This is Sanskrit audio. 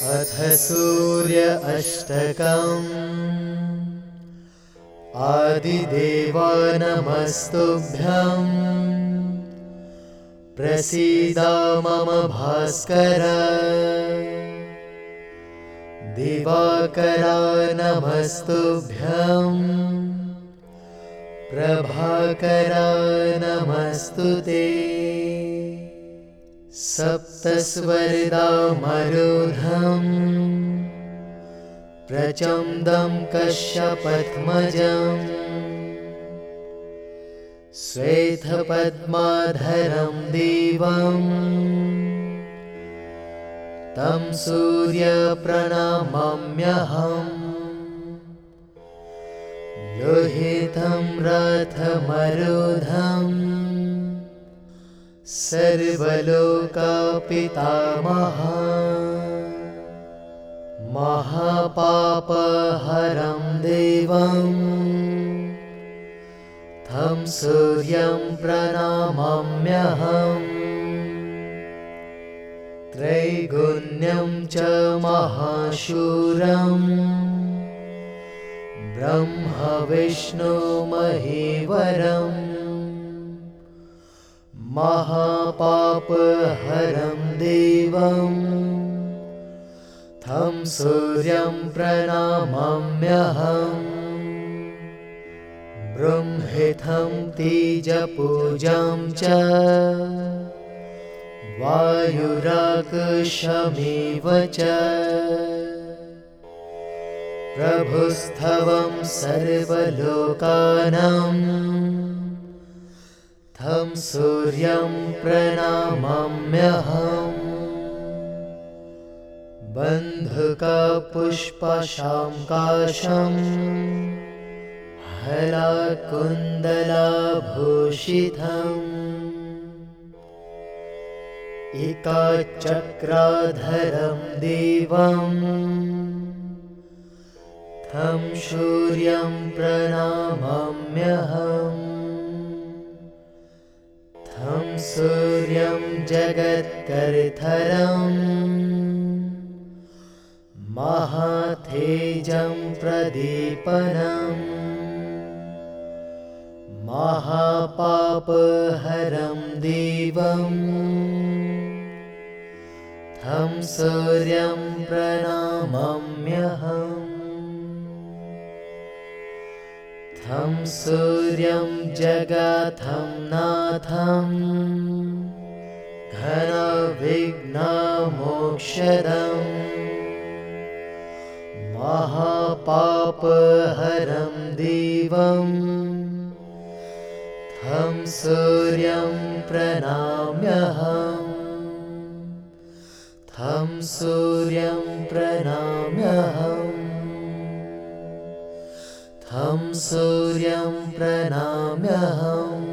अथ सूर्य अष्टकम्। आदिदेवा नमस्तुभ्यं प्रसीद मम भास्कर। दिवाकर नमस्तुभ्यं प्रभाकर नमस्तुते। सप्तस्वरदामरूढं प्रचण्डं कश्यपत्मजम् श्वेतपद्माधरं देवं तं सूर्यप्रणमाम्यहम्। लोहितं रथमरूढं सर्वलोकपितामहं महापापहरं देवं तं सूर्यं प्रणमाम्यहम्। त्रैगुण्यं च महाशूरं ब्रह्म विष्णु महेश्वरम् महापापहरं देवं तं सूर्यं प्रणमाम्यहम्। बृंहितं तेजपूजां च वायुराकाशमेव च प्रभुस्त्वं सर्वलोकानां तं सूर्यं प्रणमाम्यहम्। बन्धुकपुष्पशाङ्काशं हलाकुन्दलाभूषितम् एकाचक्राधरं देवं तं सूर्यं प्रणमाम्यहम्। तं सूर्यं जगत्कर्तारं महातेजं प्रदीपनम् महापापहरं देवं तं सूर्यं प्रणमाम्यहम्। तं सूर्यं जगतं नाथं घनविघ्नमोक्षदम् महापापहरं देवं तं सूर्यं प्रणमाम्यहम्। तं सूर्यं प्रणमाम्यहम्। तं सूर्यं प्रणमाम्यहम्।